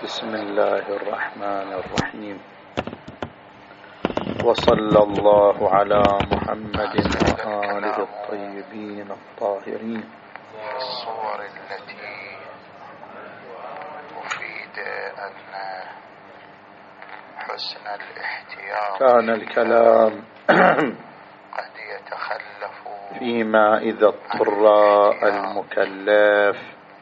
بسم الله الرحمن الرحيم، وصلى الله على محمد وآله الطيبين الطاهرين. الصور التي تفيد أن حسن الاحتياط كان الكلام قد يتخلف فيما إذا اضطر المكلف،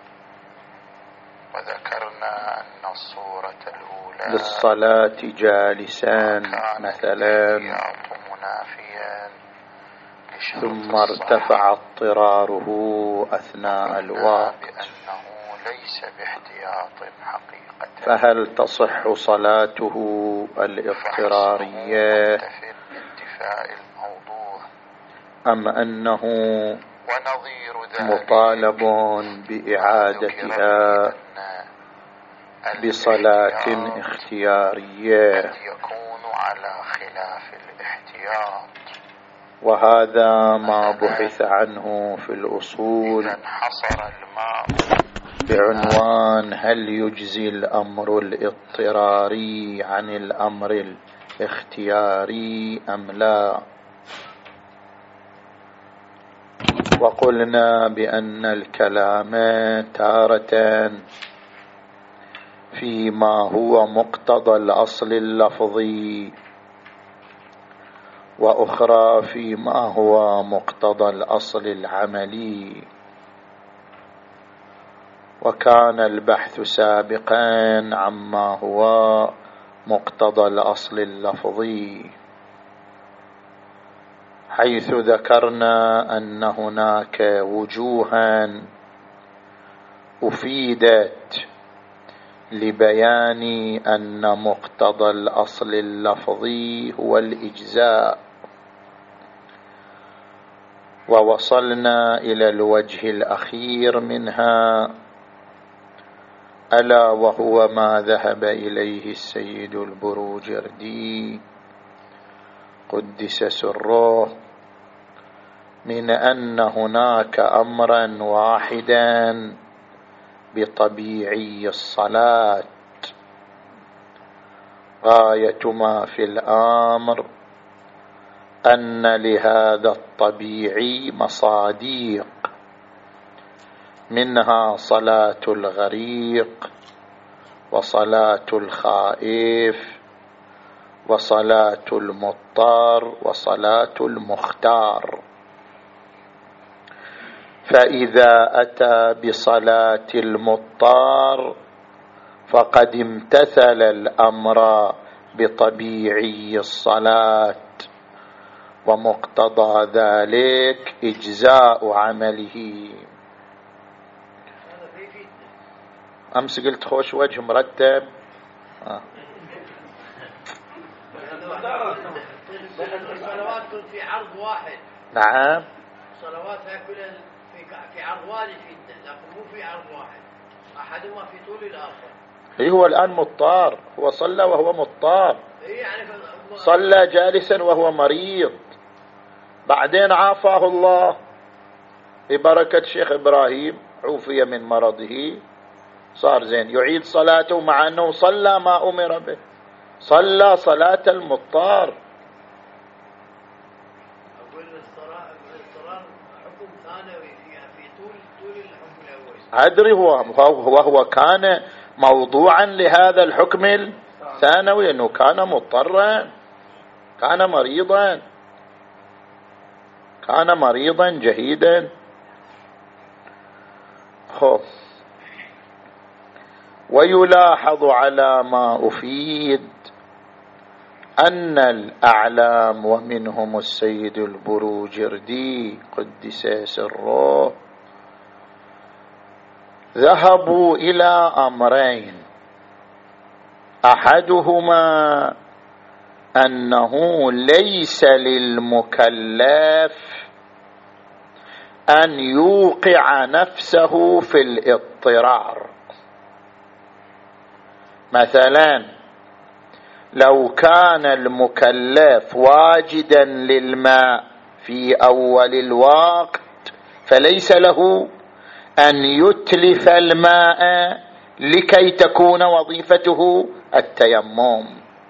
وذكرنا أن الصورة الأولى للصلاة جالسا مثلا، منافيا ثم ارتفع اضطراره أثناء الوقت، بأنه ليس باحتياط حقيقة، فهل تصح صلاته الاضطرارية انتفاء الموضوع أم أنه ونظير ذلك مطالب بإعادتها بصلاة اختيارية، قد يكون على خلاف الاحتياط، وهذا ما بحث عنه في الأصول إذا انحصر الماء بعنوان هل يجزي الأمر الاضطراري عن الأمر الاختياري أم لا. وقلنا بأن الكلام تارة فيما هو مقتضى الأصل اللفظي، وأخرى فيما هو مقتضى الأصل العملي، وكان البحث سابقا عما هو مقتضى الأصل اللفظي، حيث ذكرنا أن هناك وجوها أفيدت لبيان أن مقتضى الأصل اللفظي هو الإجزاء، ووصلنا إلى الوجه الأخير منها، ألا وهو ما ذهب إليه السيد البروجردي قدس سره، من أن هناك أمرا واحدا بطبيعي الصلاة، غاية ما في الأمر أن لهذا الطبيعي مصاديق، منها صلاة الغريق، وصلاة الخائف، وصلاة المضطر، وصلاة المختار. فإذا أتى بصلاة المضطر فقد امتثل الأمر بطبيعي الصلاة، ومقتضى ذلك إجزاء عمله. أمس قلت خوش وجه مرتب. الصلوات في عرض واحد. نعم، صلواتها كلها في عرض واحد جدا، لكن مو في عرض واحد، أحدهما في طول الآخر. هو الآن مضطر، هو صلى وهو مضطر، يعني صلى جالسا وهو مريض، بعدين عافاه الله ببركة شيخ إبراهيم، عوفي من مرضه، صار زين، يعيد صلاته مع أنه صلى ما أمر به، صلى صلاة المضطر. الاضطرار حكم ثانوي في طول الحكم الأول. أدري، هو كان موضوعا لهذا الحكم الثانوي، أنه كان مضطرا، كان مريضا جهيدا. ويلاحظ على ما أفيد أن الأعلام ومنهم السيد البروجردي قدس سره ذهبوا إلى أمرين، أحدهما أنه ليس للمكلف أن يوقع نفسه في الاضطرار. مثلا لو كان المكلف واجدا للماء في أول الوقت فليس له أن يتلف الماء لكي تكون وظيفته التيمم.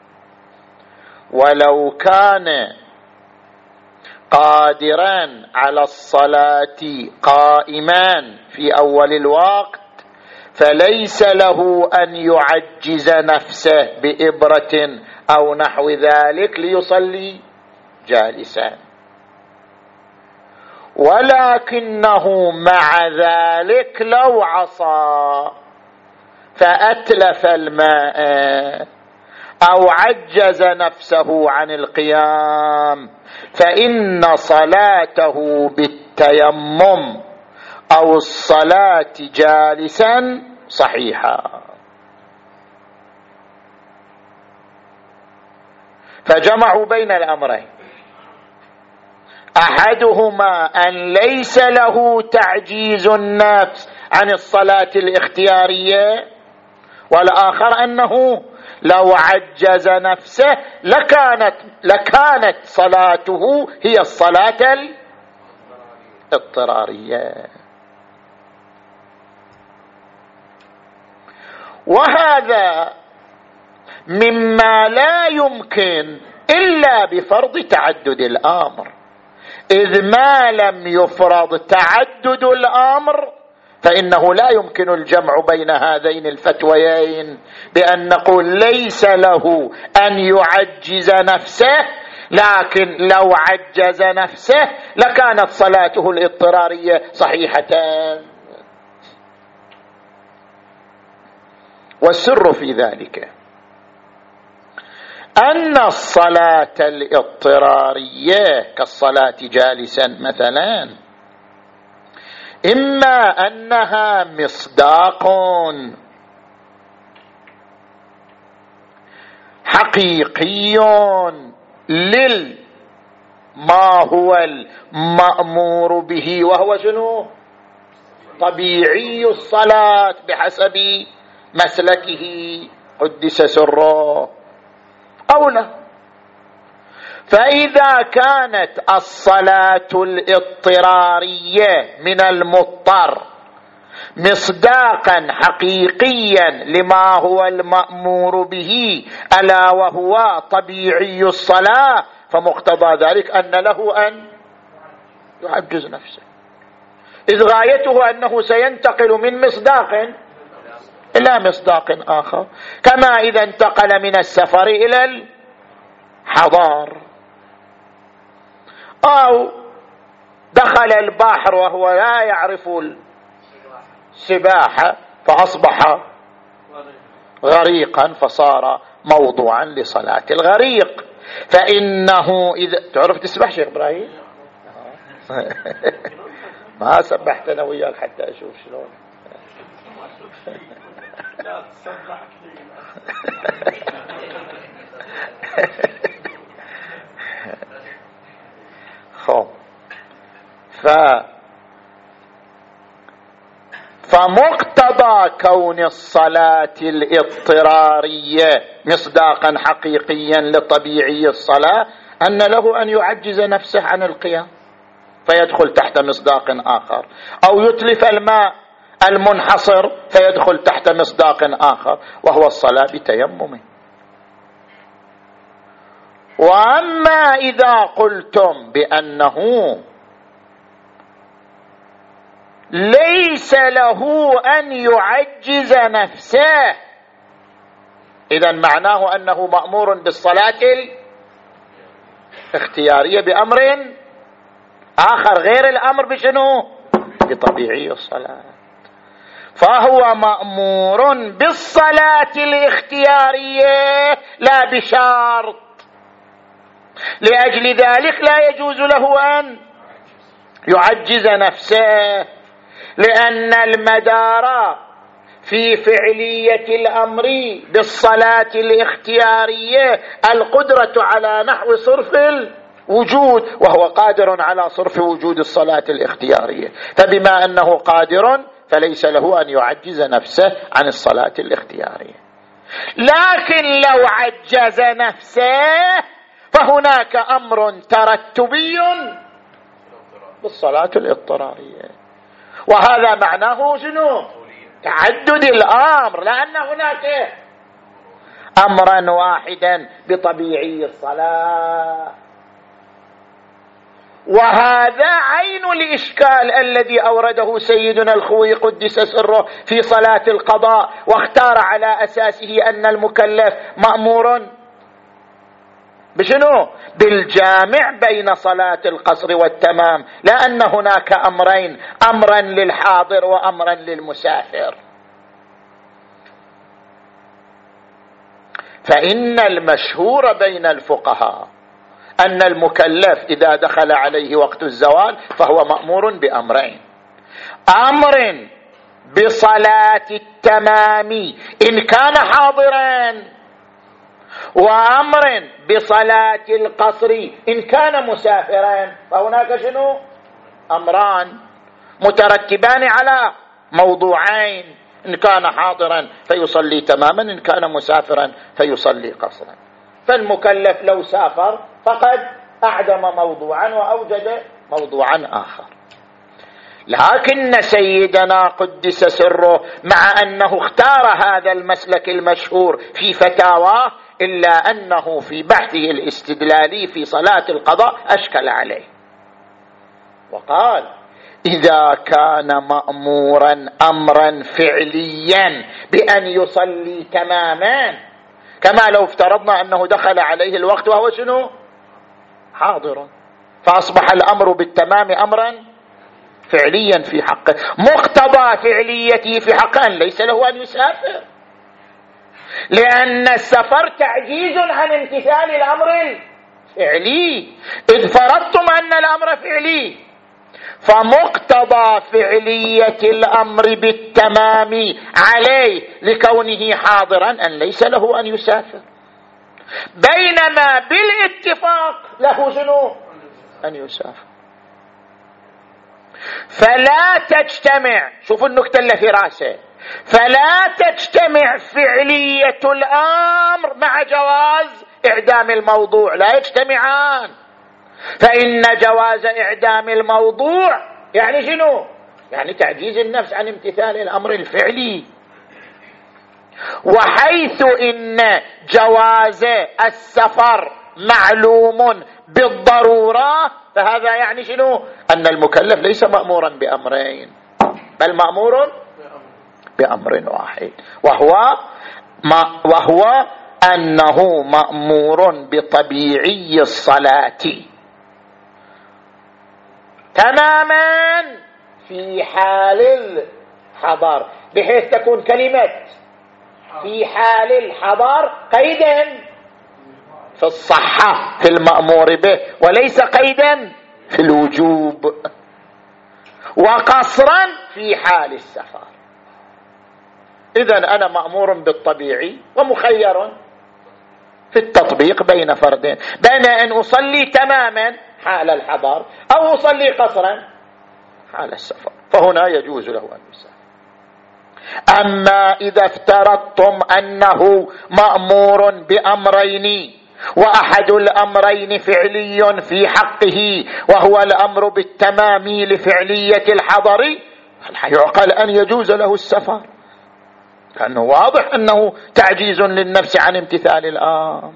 ولو كان قادرا على الصلاة قائما في أول الوقت فليس له أن يعجز نفسه بإبرة أو نحو ذلك ليصلي جالسا، ولكنه مع ذلك لو عصى فأتلف الماء أو عجز نفسه عن القيام فإن صلاته بالتيمم أو الصلاة جالسا صحيحة. فجمعوا بين الأمرين، أحدهما أن ليس له تعجيز النفس عن الصلاة الاختيارية، والآخر أنه لو عجز نفسه لكانت صلاته هي الصلاة الاضطرارية. وهذا مما لا يمكن إلا بفرض تعدد الأمر، إذ ما لم يفرض تعدد الأمر فإنه لا يمكن الجمع بين هذين الفتويين بأن نقول ليس له أن يعجز نفسه، لكن لو عجز نفسه لكانت صلاته الاضطرارية صحيحتان. والسر في ذلك أن الصلاة الاضطرارية كالصلاة جالسا مثلا إما أنها مصداق حقيقي لما هو المأمور به، وهو شنو؟ طبيعي الصلاة بحسب مسلكه قدس سره، أو لا. فإذا كانت الصلاة الاضطرارية من المضطر مصداقا حقيقيا لما هو المأمور به ألا وهو طبيعي الصلاة، فمقتضى ذلك أن له أن يعجز نفسه، إذ غايته أنه سينتقل من مصداق إلى مصداق آخر، كما إذا انتقل من السفر إلى الحضار، أو دخل البحر وهو لا يعرف السباحة فأصبح غريقا فصار موضوعا لصلاة الغريق. فإنه إذا تعرف تسبح شيخ إبراهيم ما سبحتنا وياك حتى أشوف شلون لا تسبح خب. فمقتضى كون الصلاة الاضطرارية مصداقا حقيقيا لطبيعي الصلاة أن له أن يعجز نفسه عن القيام فيدخل تحت مصداق آخر، أو يتلف الماء المنحصر فيدخل تحت مصداق آخر وهو الصلاة بتيمم. وأما إذا قلتم بأنه ليس له أن يعجز نفسه، إذن معناه أنه مأمور بالصلاة الاختيارية بأمر آخر غير الأمر بشنو؟ بطبيعي الصلاة، فهو مأمور بالصلاة الاختيارية لا بشرط. لأجل ذلك لا يجوز له أن يعجز نفسه، لأن المدار في فعلية الأمر بالصلاة الاختيارية القدرة على نحو صرف الوجود، وهو قادر على صرف وجود الصلاة الاختيارية، فبما أنه قادر فليس له أن يعجز نفسه عن الصلاة الاختيارية. لكن لو عجز نفسه فهناك أمر ترتبي بالصلاة الاضطرارية، وهذا معناه شنو؟ تعدد الأمر، لأن هناك أمرا واحدا بطبيعي الصلاة. وهذا عين الإشكال الذي أورده سيدنا الخوي قدس سره في صلاة القضاء، واختار على أساسه أن المكلف مأمور بشنو؟ بالجامع بين صلاة القصر والتمام، لأن هناك أمرين، أمرا للحاضر وأمرا للمسافر. فإن المشهور بين الفقهاء أن المكلف إذا دخل عليه وقت الزوال فهو مأمور بأمرين: أمر بصلاة التمام إن كان حاضرا، وأمر بصلاة القصر إن كان مسافرا. فهناك شنو؟ أمران مترتبان على موضوعين: إن كان حاضرا فيصلي تماما، إن كان مسافرا فيصلي قصرا. فالمكلف لو سافر فقد أعدم موضوعا وأوجد موضوعا آخر. لكن سيدنا قدس سره مع أنه اختار هذا المسلك المشهور في فتاواه، إلا أنه في بحثه الاستدلالي في صلاة القضاء أشكل عليه، وقال: إذا كان مأمورا أمرا فعليا بأن يصلي تماما، كما لو افترضنا أنه دخل عليه الوقت وهو شنو؟ حاضر، فأصبح الأمر بالتمام أمرا فعليا في حقه، مقتضى فعليته في حقه أن ليس له أن يسافر، لأن السفر تعجيز عن امتثال الأمر الفعلي، إذ فرضتم أن الأمر فعلي، فمقتضى فعلية الأمر بالتمام عليه لكونه حاضرا أن ليس له أن يسافر، بينما بالاتفاق له شنو؟ أن يسافر. فلا تجتمع، شوفوا النكتة اللي في راسه، فلا تجتمع فعلية الأمر مع جواز إعدام الموضوع، لا يجتمعان. فإن جواز إعدام الموضوع يعني شنو؟ يعني تعجيز النفس عن امتثال الأمر الفعلي. وحيث إن جواز السفر معلوم بالضرورة، فهذا يعني شنو؟ أن المكلف ليس مأمورا بأمرين، بل مأمور بأمر واحد، وهو أنه مأمور بطبيعي الصلاة تماما في حال الحضر، بحيث تكون كلمة في حال الحضر قيدا في الصحة في المأمور به، وليس قيدا في الوجوب، وقصرا في حال السفر. إذن أنا مأمور بالطبيعي ومخير في التطبيق بين فردين، بين أن أصلي تماما حال الحضر أو أصلي قصرا حال السفر، فهنا يجوز له أن يسافر. أما إذا افترضتم أنه مأمور بأمرين وأحد الأمرين فعلي في حقه وهو الأمر بالتمام لفعلية الحضر، يعقل أن يجوز له السفر، لأنه واضح أنه تعجيز للنفس عن امتثال الأمر.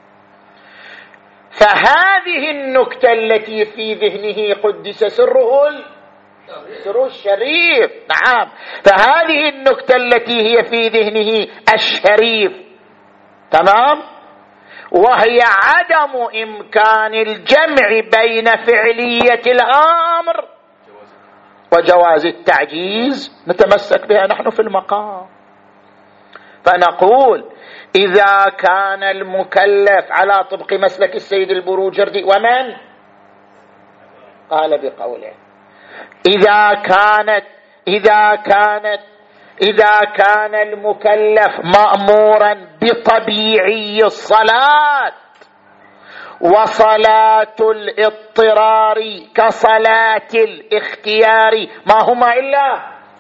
فهذه النكتة التي في ذهنه قدس سره الشريف، نعم، فهذه النكتة التي هي في ذهنه الشريف، تمام، وهي عدم إمكان الجمع بين فعلية الأمر وجواز التعجيز، نتمسك بها نحن في المقام. فنقول: إذا كان المكلف على طبق مسلك السيد البروجردي، ومن قال بقوله إذا كان المكلف مأمورا بطبيعي الصلاة، وصلاة الاضطرار كصلاة الاختيار ما هما إلا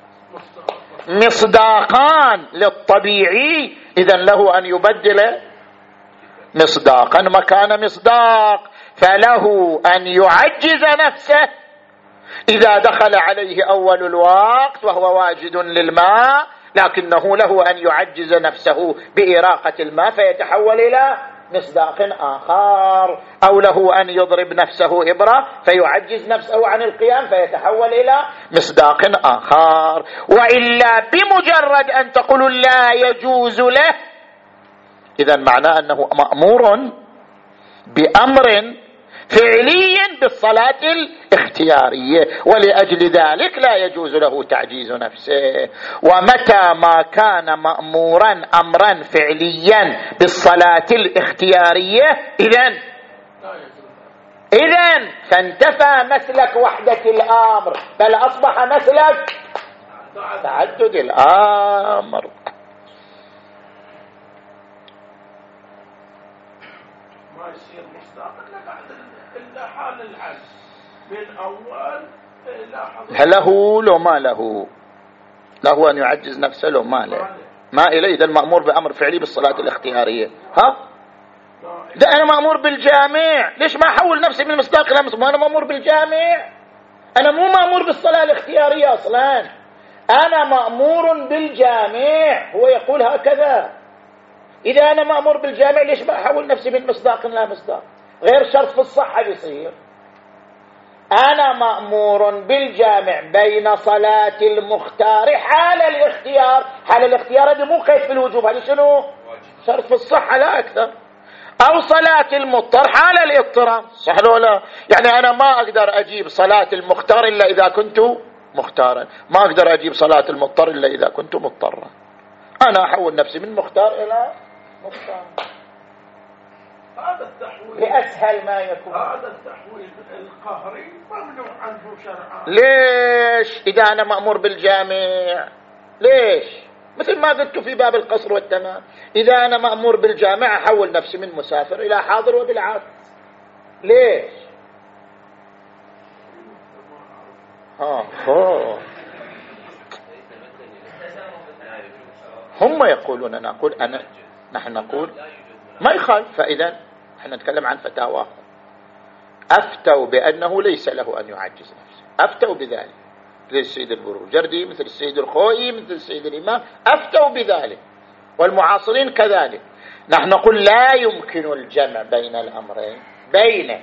مصداقان للطبيعي، إذن له أن يبدل مصداقا مكان مصداق، فله أن يعجز نفسه إذا دخل عليه أول الوقت وهو واجد للماء لكنه له أن يعجز نفسه بإراقة الماء فيتحول إلى مصداق آخر، أو له أن يضرب نفسه إبرة فيعجز نفسه عن القيام فيتحول إلى مصداق آخر. وإلا بمجرد أن تقول لا يجوز له، إذن معناه أنه مأمور بأمر فعلي بالصلاة الاختيارية، ولأجل ذلك لا يجوز له تعجيز نفسه. ومتى ما كان مأمورا أمرا فعليا بالصلاة الاختيارية إذن فانتفى مسلك وحدة الأمر، بل أصبح مسلك تعدد الأمر. ما يصير مصداق إلا حال العجز من أول له لو ما له، له أن يعجز نفسه لو ما له ما إليه. إذا المأمور بأمر فعلي بالصلاة الاختيارية، ده أنا مأمور بالجامع، ليش ما أحول نفسي من مصداق إلى مصداق؟ أنا مأمور بالجامع، أنا مو مأمور بالصلاة الاختيارية أصلا، أنا مأمور بالجامع، هو يقول هكذا. إذا أنا مأمور بالجامع ليش ما أحول نفسي من مصداق لا مصداق؟ غير شرط في الصحة بيصير. أنا مأمور بالجامع بين صلاة المختار حال الاختيار، حال الاختيار هذا مو قيد في الوجوب، هذا شنو؟ شرط في الصحة لا أكثر. أو صلاة المضطر حال الاضطرار، صح ولا؟ يعني أنا ما أقدر أجيب صلاة المختار إلا إذا كنت مختارا، ما أقدر أجيب صلاة المضطر إلا إذا كنت مضطرا. أنا أحول نفسي من مختار إلى مختار. هذا التحويل بأسهل ما يكون. هذا التحويل القهري ممنوع عنه شرعا. ليش؟ إذا أنا مأمور بالجامع، ليش؟ مثل ما قلت في باب القصر والتمام، إذا أنا مأمور بالجامع أحول نفسي من مسافر إلى حاضر وبالعكس. ليش؟ هم يقولون، أنا أقول نحن نقول ما يخالف. فإذا نحن نتكلم عن فتاوى، أفتوا بأنه ليس له أن يعجز نفسه، أفتوا بذلك، مثل السيد البروجردي، مثل السيد الخوئي، مثل السيد الإمام، أفتوا بذلك، والمعاصرين كذلك. نحن نقول لا يمكن الجمع بين الأمرين، بين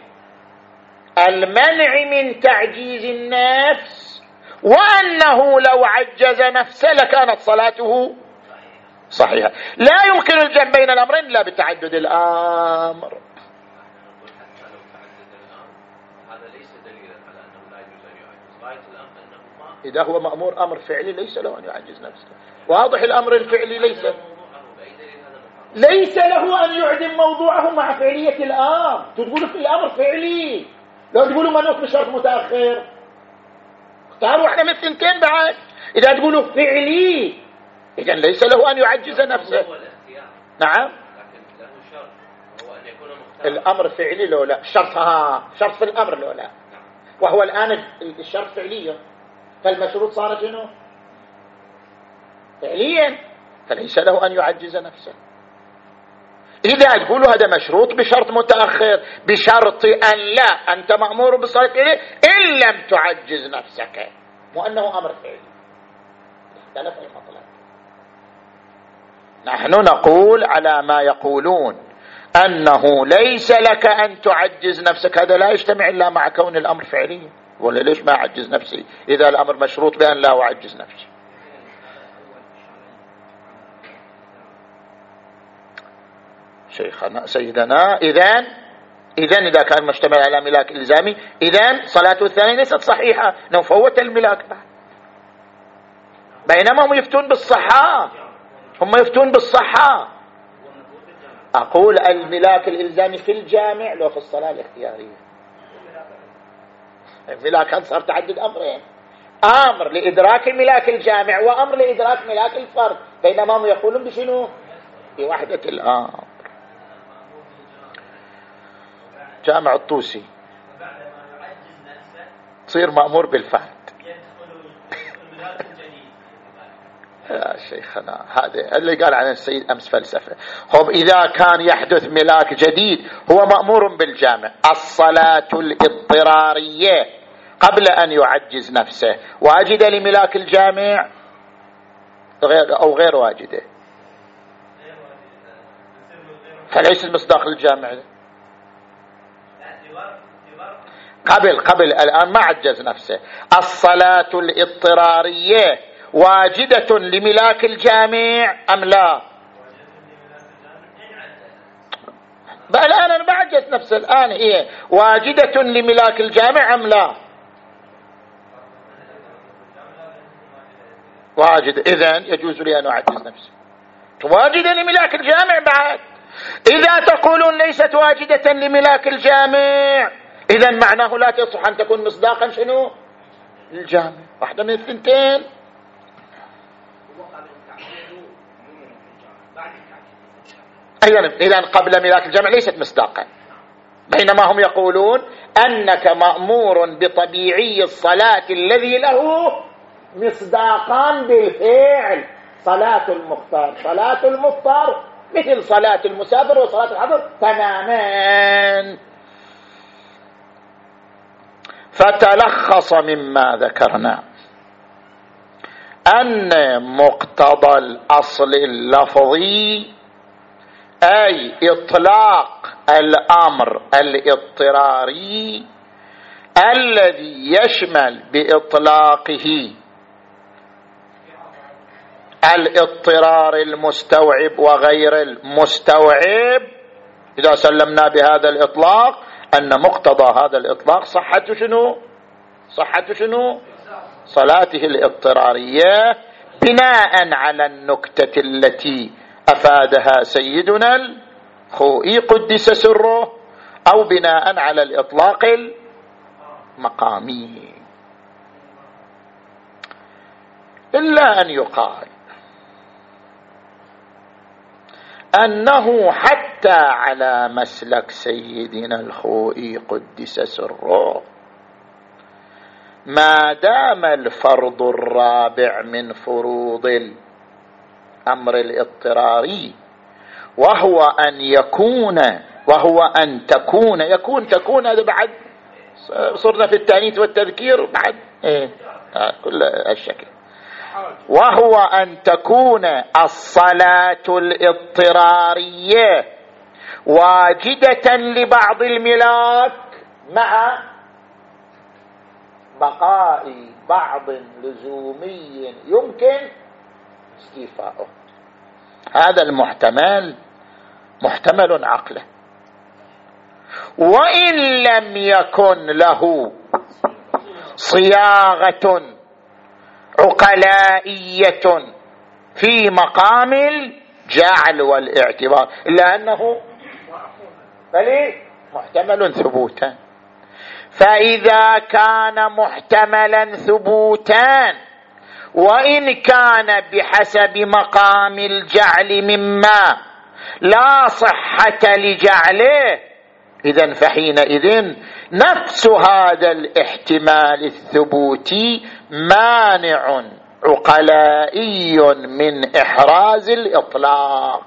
المنع من تعجيز النفس وأنه لو عجز نفسه لكانت صلاته صحيحة. لا يمكن الجمع بين الأمرين لا بتعدد الأمر. إذا هو مأمور أمر فعلي ليس له أن يعجز نفسه، واضح الأمر الفعلي ليس له أن يعدم موضوعه مع فعلية الأمر. تقولوا في الأمر فعلي، لو تقولوا منوط بشرط متأخر اختاروا احنا من الثنتين بعد. إذا تقولوا فعلي إذن ليس له أن يعجز نفسه. نعم، الأمر فعلي لو لا شرط في الأمر لو لا، وهو الآن الشرط فعليا، فالمشروط صار شنو؟ فعليا، فليس له أن يعجز نفسه. إذا تقولوا هذا مشروط بشرط متأخر، بشرط أن لا أنت مأمور بالصلاة إليه إن لم تعجز نفسك، وأنه أمر فعلي، اختلف المطلب. نحن نقول على ما يقولون أنه ليس لك أن تعجز نفسك، هذا لا يجتمع إلا مع كون الأمر فعلي. ولا ليش ما أعجز نفسي إذا الأمر مشروط بأن لا أعجز نفسي؟ شيخنا سيدنا إذن إذا كان مشتمل على ملاك إلزامي، إذن صلاته الثانية ليست صحيحة، نفوت الملاك بعد. بينما هم يفتون بالصحة، هم يفتون بالصحة. أقول الملاك الإلزامي في الجامع لو في الصلاة الاختيارية. الملاك صار تعدد أمرين، أمر لإدراك ملاك الجامع وأمر لإدراك ملاك الفرد، بينما هم يقولون بشنو؟ بوحدة الأمر. جامع الطوسي تصير مأمور بالفرد. يا شيخنا هذا اللي قال عن السيد أمس فلسفة. هم إذا كان يحدث ملاك جديد هو مأمور بالجامع، الصلاة أو غير واجدة، فليس المصداق للجامع. قبل الآن ما عجز نفسه. الصلاة الاضطرارية واجدة لملاك الجامع أم لا؟ بقى الآن أنا ما عجز نفسه، الآن هي واجدة لملاك الجامع أم لا؟ واجدة، إذن يجوز لي أن أعجز نفسي. واجدة لملاك الجامع بعد. إذا تقولون ليست واجدة لملاك الجامع، إذن معناه لا تصح أن تكون مصداقا شنو؟ للجامع، واحدة من الثنتين. إذن قبل ملاك الجامع ليست مصداقا، بينما هم يقولون أنك مأمور بطبيعي الصلاة الذي له مصداقان بالفعل. صلاة المختار، صلاة المضطر مثل صلاة المسافر وصلاة الحضر تماما. فتلخص مما ذكرنا أن مقتضى الأصل اللفظي أي إطلاق الأمر الاضطراري الذي يشمل بإطلاقه الاضطرار المستوعب وغير المستوعب. إذا سلمنا بهذا الإطلاق أن مقتضى هذا الإطلاق صحة شنو؟ صلاته الاضطرارية، بناء على النكتة التي أفادها سيدنا الخوئي قدس سره، أو بناء على الإطلاق المقامي. إلا أن يقال أنه حتى على مسلك سيدنا الخوئي قدس سره، ما دام الفرض الرابع من فروض الأمر الاضطراري وهو أن تكون هذا بعد صرنا في التأنيث والتذكير بعد كل الشكل، وهو أن تكون الصلاة الاضطرارية واجدة لبعض الملاك مع بقاء بعض لزومي يمكن استيفاؤه. هذا المحتمل محتمل عقله، وإن لم يكن له صياغة عقلائية في مقام الجعل والاعتبار، إلا أنه محتمل ثبوتا. فإذا كان محتملا ثبوتا وإن كان بحسب مقام الجعل مما لا صحة لجعله، إذن فحينئذ نفس هذا الاحتمال الثبوتي مانع عقلائي من إحراز الإطلاق،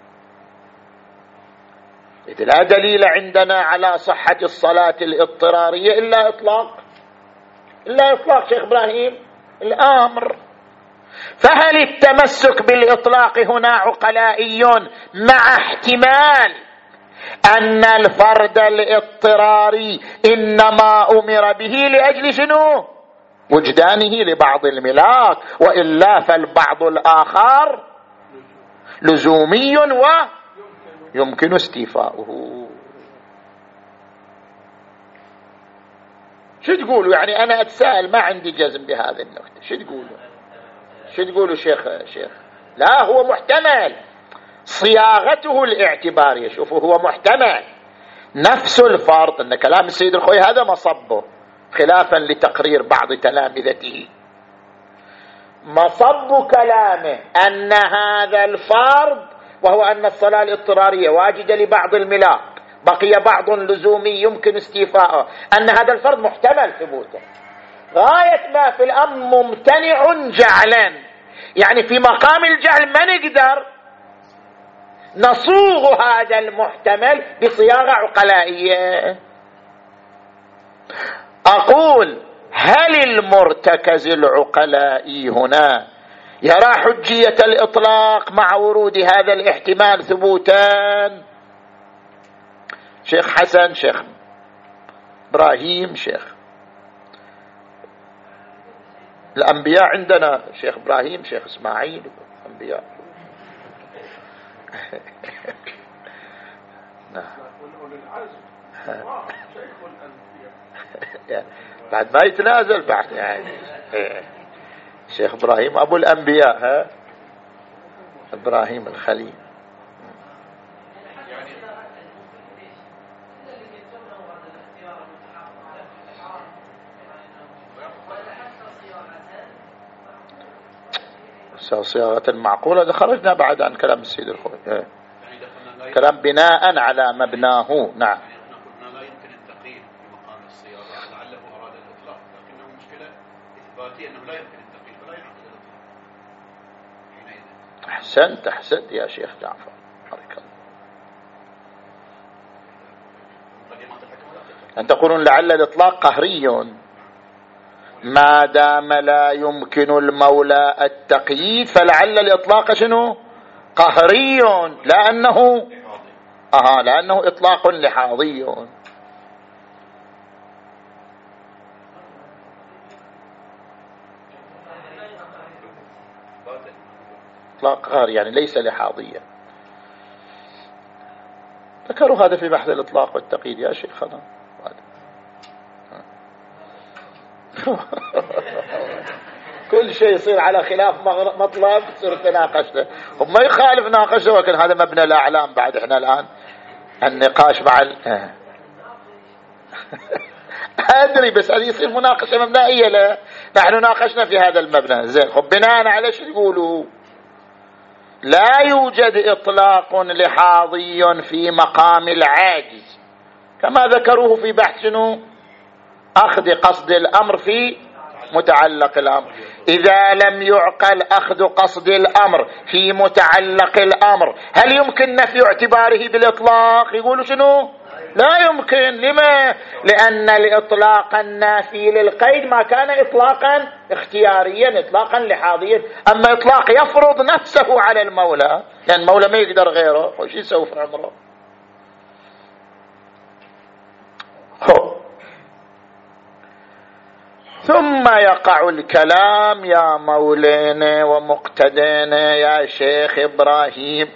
إذ لا دليل عندنا على صحة الصلاة الاضطرارية إلا إطلاق شيخ إبراهيم الأمر. فهل التمسك بالإطلاق هنا عقلائي مع احتمال أن الفرد الاضطراري إنما أمر به لأجل شنو؟ وجدانه لبعض الملاك، وإلا فالبعض الآخر لزومي ويمكن استيفاؤه. شو تقولوا؟ يعني أنا أتساءل، ما عندي جزم بهذه النقطة. شو تقولوا شيخ؟ لا، هو محتمل، صياغته الاعتبارية. شوفوا، هو محتمل نفس الفرض. أن كلام السيد الخوي هذا مصبه، خلافا لتقرير بعض تلامذته، مصب كلامه أن هذا الفرض وهو أن الصلاة الاضطرارية واجدة لبعض الملاك، بقي بعض لزومي يمكن استيفاءه، أن هذا الفرض محتمل ثبوته، غاية ما في الأمر ممتنع جعلا. يعني في مقام الجعل ما نقدر نصوغ هذا المحتمل بصياغة عقلائية. أقول هل المرتكز العقلائي هنا يرى حجية الإطلاق مع ورود هذا الاحتمال ثبوتان. شيخ حسن، شيخ إبراهيم، شيخ الأنبياء عندنا شيخ إبراهيم، شيخ إسماعيل، أنبياء. بعد ما يتنازل بعد يعني شيخ إبراهيم أبو الأنبياء، ها إبراهيم الخليل. صياغة معقولة. هذا خرجنا بعد عن كلام السيد الخوي، كلام بناء على مبناه. نعم. لا يمكن التقييد بمقام الصياغة، لعله أراد الإطلاق، لكنه مشكلة إثباتية أنه لا يمكن التقييد فلا ينعقد الإطلاق. أحسنت يا شيخ جعفر، بارك الله. أن تقولون لعل الإطلاق قهري ما دام لا يمكن المولى التقييد، فلعل الإطلاق شنو؟ قهري، لأنه إطلاق لحاظي. إطلاق قهر يعني ليس لحاظيا. ذكروا هذا في بحث الإطلاق والتقييد يا شيخنا. كل شيء يصير على خلاف مطلب تصير تناقشته، هم ما يخالف ناقشه، ولكن هذا مبنى الأعلام. بعد احنا الآن النقاش مع أدري، بس هذه يصير مناقشة مبنائية. لا، نحن ناقشنا في هذا المبنى. زين، خب بناء على شو يقولوا؟ لا يوجد إطلاق لحاظي في مقام العاجز، كما ذكروه في بحث شنو؟ أخذ قصد الأمر في متعلق الأمر. إذا لم يعقل أخذ قصد الأمر في متعلق الأمر، هل يمكن نفي اعتباره بالإطلاق؟ يقولوا شنو؟ لا يمكن. لما؟ لأن الإطلاق النافي للقيد ما كان إطلاقا اختياريا، إطلاقا لحاظيا. أما إطلاق يفرض نفسه على المولى، لأن المولى ما يقدر غيره، وش يسوي في عمره؟ ثم يقع الكلام يا مولينا ومقتدينا يا شيخ إبراهيم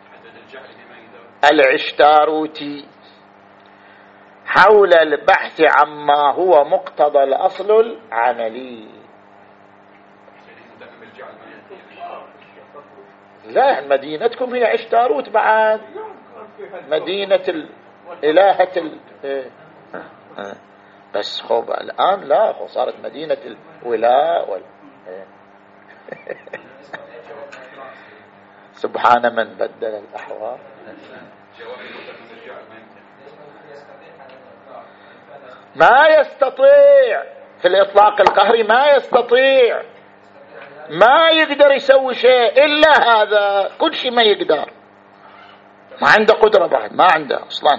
العشتاروتي حول البحث عما هو مقتضى الأصل العملي. لا، مدينتكم هي عشتاروت بعد، مدينة الإلهة بس خب الآن لا، صارت مدينة الولاء سبحان من بدل الأحوال. ما يستطيع في الإطلاق القهري، ما يستطيع، ما يقدر يسوي شيء إلا هذا. كل شيء ما يقدر، ما عنده قدرة بعد، ما عنده أصلا.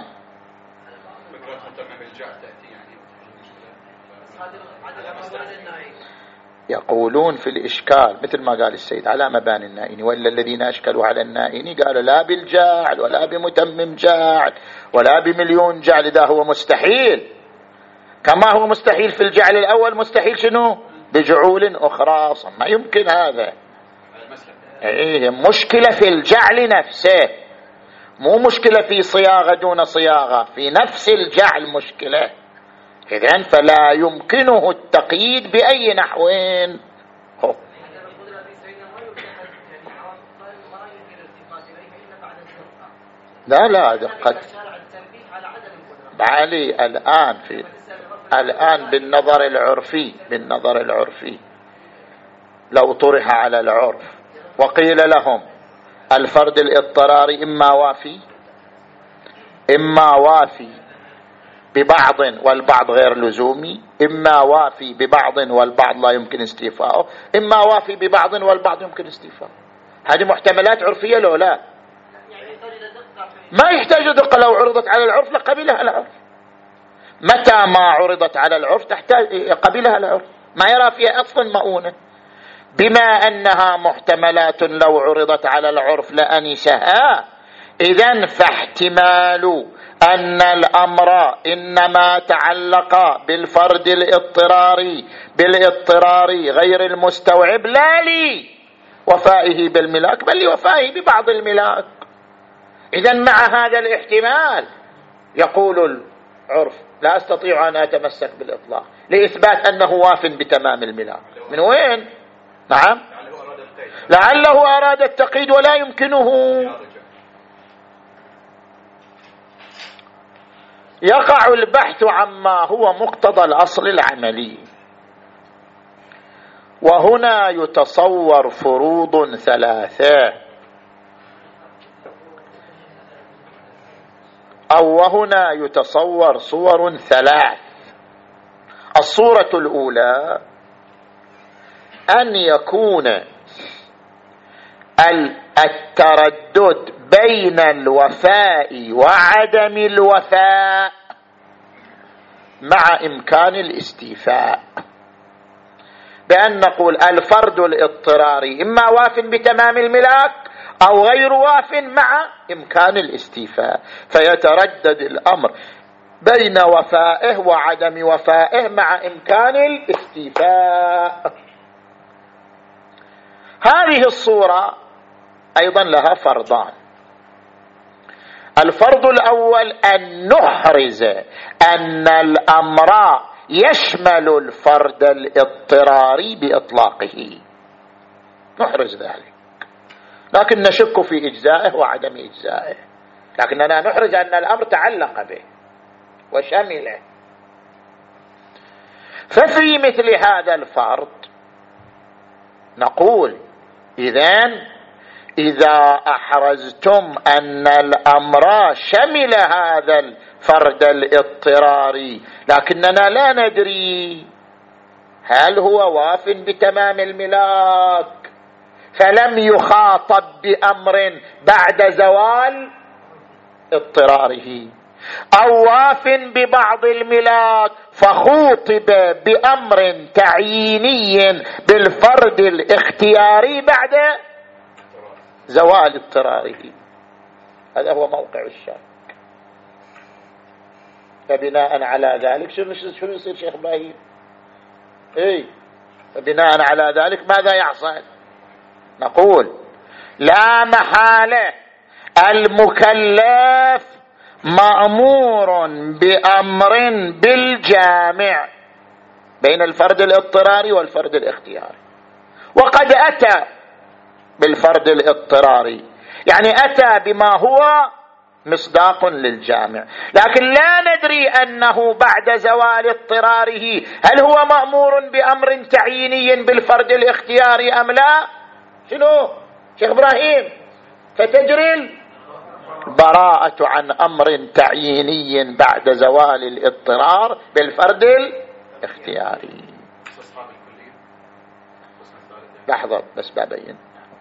يقولون في الإشكال مثل ما قال السيد على مباني النائني، وإلا الذين أشكلوا على النائني قالوا لا بالجاعل ولا بمتمم جاعل ولا بمليون جاعل، إذا هو مستحيل كما هو مستحيل في الجعل الأول، مستحيل شنو بجعول أخرى. ما يمكن هذا. مشكلة في الجعل نفسه، مو مشكلة في صياغة دون صياغة، في نفس الجعل مشكلة. إذن فلا يمكنه التقييد بأي نحو. لا دقت علي الآن بالنظر العرفي لو طرح على العرف وقيل لهم الفرد الاضطراري إما وافي ببعض والبعض غير لزومي، إما وافي ببعض والبعض لا يمكن استيفاؤه، إما وافي ببعض والبعض يمكن استيفاؤه. هذه محتملات عرفية لو لا ما يحتاج دقة. لو عرضت على العرف لقبلها العرف. متى ما عرضت على العرف تحتاج قبلها العرف، ما يرى فيها أصلا مؤونة. بما أنها محتملات لو عرضت على العرف لأنسها، إذن فاحتمال أن الأمر إنما تعلق بالفرد بالاضطراري غير المستوعب لا لوفائه بالملاك بل لوفائه ببعض الملاك. إذن مع هذا الاحتمال يقول العرف لا أستطيع أن أتمسك بالإطلاق لإثبات أنه واف بتمام الملاك. من وين؟ نعم، لعله أراد التقييد ولا يمكنه. يقع البحث عما هو مقتضى الأصل العملي، وهنا يتصور فروض ثلاثة، وهنا يتصور صور ثلاث. الصورة الأولى أن يكون التردد بين الوفاء وعدم الوفاء مع إمكان الاستيفاء، بأن نقول الفرد الاضطراري إما واف بتمام الملاك أو غير واف مع إمكان الاستيفاء، فيتردد الأمر بين وفائه وعدم وفائه مع إمكان الاستيفاء. هذه الصورة أيضا لها فرضان. الفرض الأول أن نحرز أن الأمر يشمل الفرد الاضطراري بإطلاقه، نحرز ذلك، لكن نشك في إجزائه وعدم إجزائه، لكننا نحرز أن الأمر تعلق به وشمله. ففي مثل هذا الفرض نقول إذا أحرزتم أن الأمر شمل هذا الفرد الاضطراري لكننا لا ندري هل هو واف بتمام الملاك فلم يخاطب بأمر بعد زوال اضطراره، أو واف ببعض الملاك فخوطب بأمر تعييني بالفرد الاختياري بعد زوال اضطراره، هذا هو موقع الشك. فبناء على ذلك شنو يصير شيخ إبراهيم؟ فبناء على ذلك ماذا يحصل؟ نقول لا محالة المكلف مأمور بأمر بالجامع بين الفرد الاضطراري والفرد الاختياري، وقد أتى بالفرد الاضطراري، يعني أتى بما هو مصداق للجامع، لكن لا ندري أنه بعد زوال اضطراره هل هو مأمور بأمر تعييني بالفرد الاختياري أم لا. شنو شيخ إبراهيم؟ فتجري البراءة عن أمر تعييني بعد زوال الاضطرار بالفرد الاختياري. لحظة بس ببين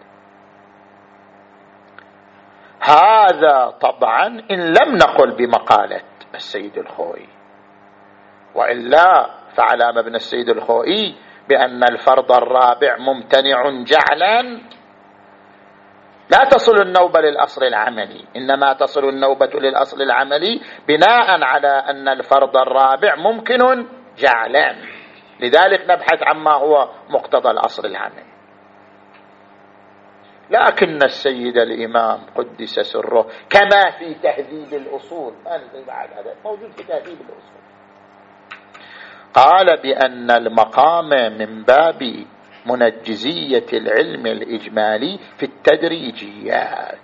هذا طبعا إن لم نقل بمقالة السيد الخوئي، وإلا فعلى مبنى السيد الخوئي بأن الفرض الرابع ممتنع جعلا لا تصل النوبة للأصل العملي، إنما تصل النوبة للأصل العملي بناء على أن الفرض الرابع ممكن جعلا، لذلك نبحث عما هو مقتضى الأصل العملي. لكن السيد الإمام قدس سره كما في تهذيب الأصول، بعد هذا موجود في تهذيب الأصول، قال بأن المقام من باب منجزية العلم الإجمالي في التدريجيات،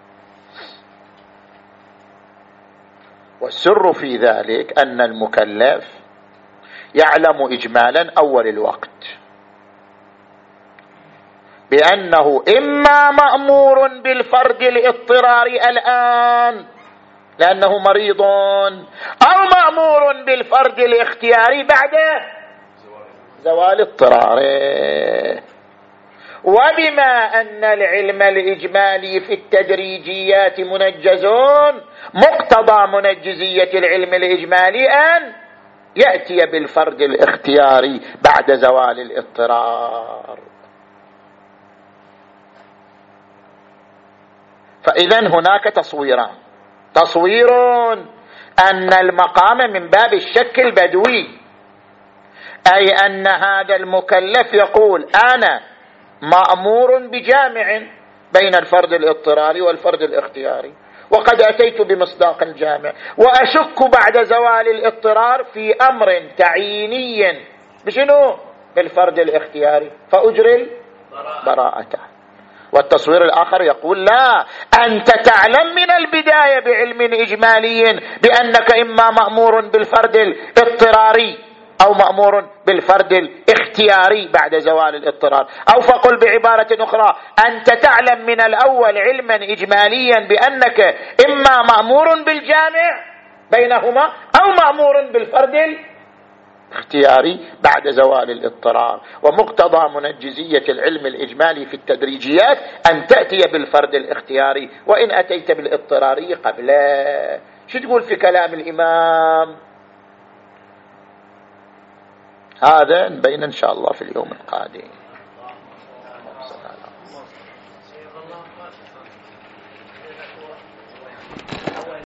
والسر في ذلك أن المكلف يعلم إجمالا أول الوقت بأنه إما مأمور بالفرد الاضطراري الآن لأنه مريض، أو مأمور بالفرد الاختياري بعد زوال اضطراره. وبما أن العلم الإجمالي في التدريجيات منجزون، مقتضى منجزية العلم الإجمالي أن يأتي بالفرد الاختياري بعد زوال الاضطرار. فإذا هناك تصويران: تصوير أن المقام من باب الشك البدوي، أي أن هذا المكلف يقول أنا مأمور بجامع بين الفرد الاضطراري والفرد الاختياري، وقد أتيت بمصداق الجامع، وأشك بعد زوال الاضطرار في أمر تعييني بشنو؟ بالفرد الاختياري، فأجري البراءة. والتصوير الآخر يقول لا، أنت تعلم من البداية بعلم إجمالي بأنك إما مأمور بالفرد الاضطراري أو مأمور بالفرد الاختياري بعد زوال الاضطرار، أو فقل بعبارة أخرى: أنت تعلم من الأول علما إجماليا بأنك إما مأمور بالجامع بينهما أو مأمور بالفرد الاختياري بعد زوال الاضطرار. ومقتضى منجزية العلم الإجمالي في التدريجيات أن تأتي بالفرد الاختياري وإن أتيت بالاضطراري قبله. شو تقول في كلام الإمام؟ هذا نبين إن شاء الله في اليوم القادم.